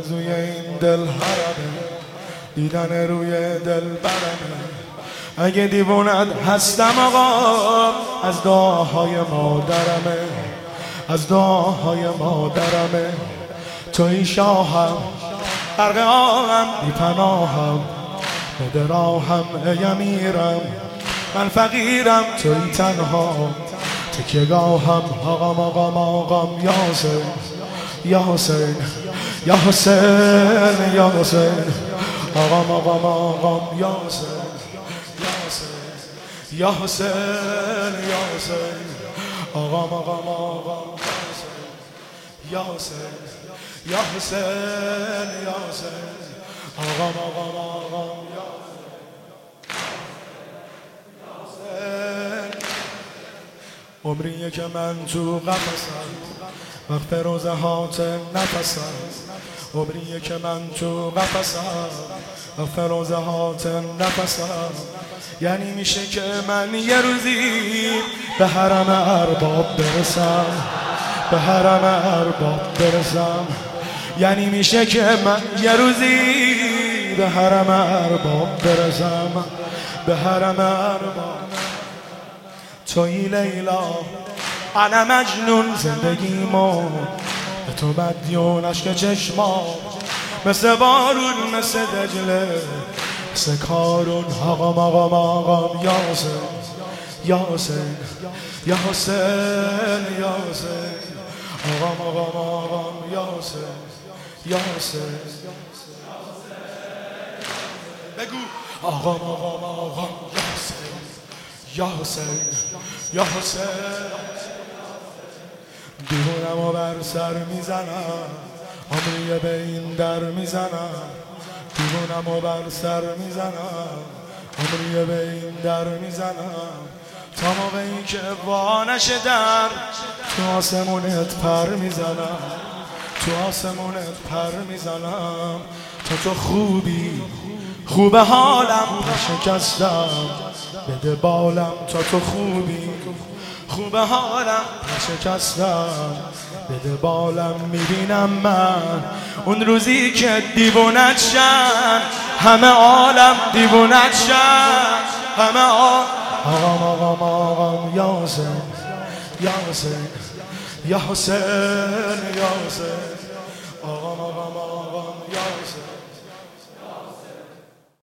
آرزوی این دل حرمه، دیدن روی دل برمه. اگه دیوونت هستم آقا از دعاهای مادرمه، از دعاهای مادرمه. توی شاهم غرق آهم بی پناهم، بده راهم ای امیرم. من فقیرم توی تنها تکیه‌گاهم. آقام آقام آقام یا حسین یا حسین یا حسین یا حسین. آقام آقام آقام یا حسین یا حسین یا حسین. آقام آقام آقام یا حسین یا حسین یا حسین. آقام آقام آقام یا حسین. عمریه که من تو قفسم وقت روز حاتم نفسم. عمریه که من تو قفسم وقت روز حاتم نفسم. یعنی میشه که من یه روزی به حرم ارباب برسم، به حرم ارباب برسم. یعنی میشه که من یه روزی به حرم ارباب برسم، به حرم ارباب. توی لیلا انا مجنون زندگیمو، به تو مدیون عشق چشما. مثل بارون مثل دجله مثل کارون. آقام آقام آقام یا حسین یا حسین یا حسین یا حسین. آقام آقام آقام یا حسین یا حسین. بگو آقام آقام آقام یا حسین یا حسین یا حسین. دیوونمو بر سر میزنم، عمریه به این در میزنم. دیوونمو بر سر میزنم، عمریه به این در میزنم. تا موقعی که وانشه در تو آسمونت پر میزنم، تو آسمونت پر میزنم. تا تو خوبی خوب حالم شکستم، بده بالم. تا تو خوبی خوب حالم شکستم، بده بالم. میبینم من اون روزی که دیوونت شن همه عالم، دیوونت شن همه عالم. آقام آقام آقام یا حسین یا حسین یا حسین یا حسین. آقام آقام آقام یا